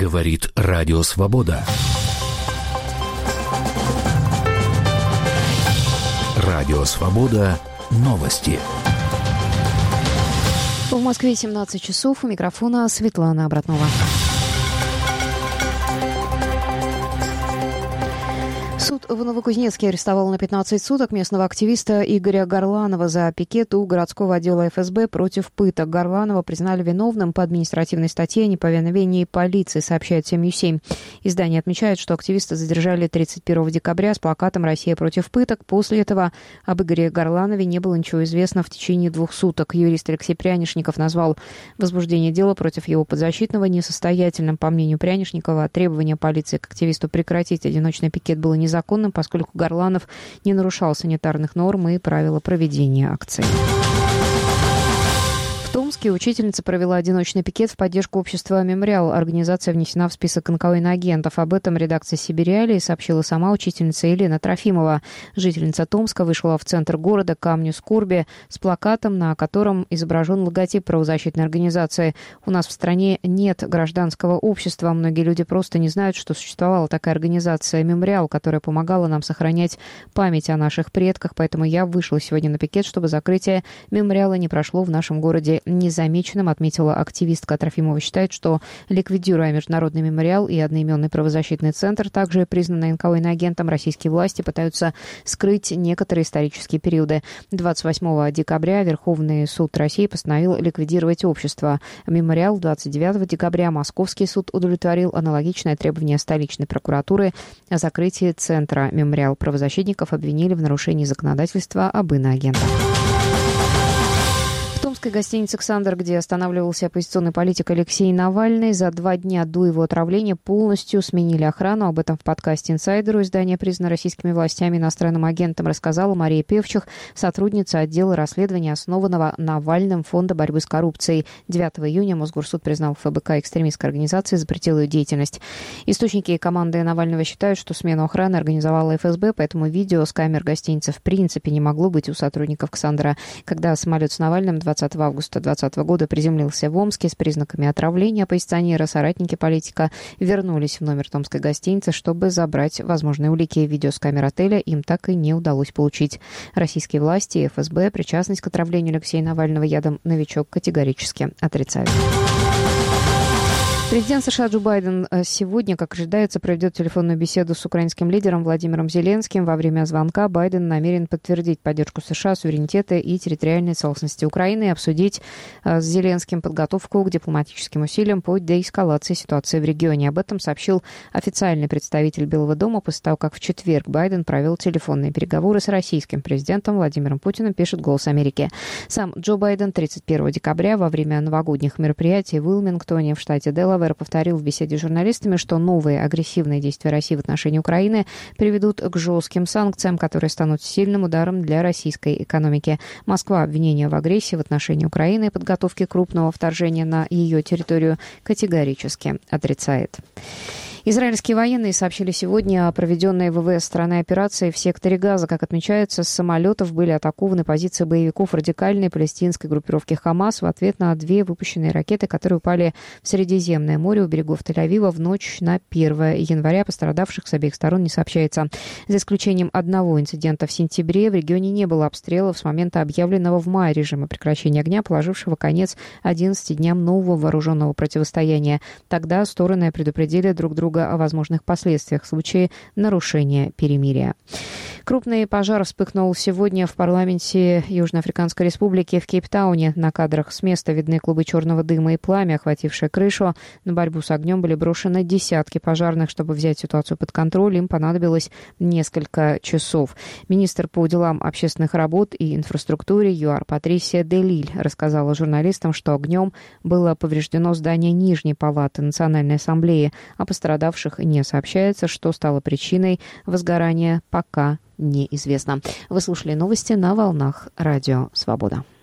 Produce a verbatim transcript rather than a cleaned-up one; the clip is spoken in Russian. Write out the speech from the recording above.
Говорит Радио Свобода. Радио Свобода. Новости. В Москве семнадцать часов. У микрофона Светлана Обратнова. Суд в Новокузнецке арестовал на пятнадцать суток местного активиста Игоря Горланова за пикет у городского отдела эф эс бэ против пыток. Горланова признали виновным по административной статье о неповиновении полиции, сообщает семью семь. Издание отмечает, что активиста задержали тридцать первого декабря с плакатом «Россия против пыток». После этого об Игоре Горланове не было ничего известно в течение двух суток. Юрист Алексей Прянишников назвал возбуждение дела против его подзащитного несостоятельным. По мнению Прянишникова, требование полиции к активисту прекратить одиночный пикет было незаконным. законным, поскольку Горланов не нарушал санитарных норм и правила проведения акции. В Томске учительница провела одиночный пикет в поддержку общества «Мемориал». Организация внесена в список эн ка о иноагентов. Об этом редакция «Сибириалии» сообщила сама учительница Елена Трофимова. Жительница Томска вышла в центр города Камню скорби с плакатом, на котором изображен логотип правозащитной организации. «У нас в стране нет гражданского общества. Многие люди просто не знают, что существовала такая организация «Мемориал», которая помогала нам сохранять память о наших предках. Поэтому я вышла сегодня на пикет, чтобы закрытие «Мемориала» не прошло в нашем городе незамеченным», отметила активистка. Трофимова считает, что, ликвидируя Международный мемориал и одноименный правозащитный центр, также признанный эн ка о иноагентом, российские власти пытаются скрыть некоторые исторические периоды. двадцать восьмого декабря Верховный суд России постановил ликвидировать общество «Мемориал». двадцать девятого декабря Московский суд удовлетворил аналогичное требование столичной прокуратуры о закрытии центра «Мемориал». Правозащитников обвинили в нарушении законодательства об иноагентах. В томской гостинице «Александр», где останавливался оппозиционный политик Алексей Навальный, за два дня до его отравления полностью сменили охрану. Об этом в подкасте «Инсайдеру» издание, признано российскими властями иностранным агентом, рассказала Мария Певчих, сотрудница отдела расследования, основанного Навальным фонда борьбы с коррупцией. девятого июня Мосгорсуд признал эф бэ ка экстремистской организацией, запретил ее деятельность. Источники команды Навального считают, что смену охраны организовала эф эс бэ, поэтому видео с камер гостиницы в принципе не могло быть у сотрудников «Александра». Когда самолет с Навальным двадцатого августа две тысячи двадцатого года приземлился в Омске с признаками отравления, оппозиционера, соратники политика вернулись в номер томской гостиницы, чтобы забрать возможные улики. Видео с камер отеля им так и не удалось получить. Российские власти и эф эс бэ причастность к отравлению Алексея Навального ядом «Новичок» категорически отрицают. Президент США Джо Байден сегодня, как ожидается, проведет телефонную беседу с украинским лидером Владимиром Зеленским. Во время звонка Байден намерен подтвердить поддержку США, суверенитета и территориальной целостности Украины и обсудить с Зеленским подготовку к дипломатическим усилиям по деэскалации ситуации в регионе. Об этом сообщил официальный представитель Белого дома после того, как в четверг Байден провел телефонные переговоры с российским президентом Владимиром Путиным, пишет «Голос Америки». Сам Джо Байден тридцать первого декабря во время новогодних мероприятий в Уилмингтоне в штате Делавэр повторил в беседе с журналистами, что новые агрессивные действия России в отношении Украины приведут к жестким санкциям, которые станут сильным ударом для российской экономики. Москва обвинения в агрессии в отношении Украины и подготовке крупного вторжения на ее территорию категорически отрицает. Израильские военные сообщили сегодня о проведенной вэ вэ эс страны операции в секторе Газа. Как отмечается, с самолетов были атакованы позиции боевиков радикальной палестинской группировки «Хамас» в ответ на две выпущенные ракеты, которые упали в Средиземное море у берегов Тель-Авива в ночь на первое января. Пострадавших с обеих сторон не сообщается. За исключением одного инцидента в сентябре в регионе не было обстрелов с момента объявленного в мае режима прекращения огня, положившего конец одиннадцати дням нового вооруженного противостояния. Тогда стороны предупредили друг друга о возможных последствиях в случае нарушения перемирия. Крупный пожар вспыхнул сегодня в парламенте Южноафриканской Республики в Кейптауне. На кадрах с места видны клубы черного дыма и пламя, охватившее крышу. На борьбу с огнем были брошены десятки пожарных. Чтобы взять ситуацию под контроль, им понадобилось несколько часов. Министр по делам общественных работ и инфраструктуре ЮАР Патрисия Делиль рассказала журналистам, что огнем было повреждено здание Нижней палаты Национальной ассамблеи. О пострадавших не сообщается. Что стало причиной возгорания, пока неизвестно. Вы слушали новости на волнах Радио Свобода.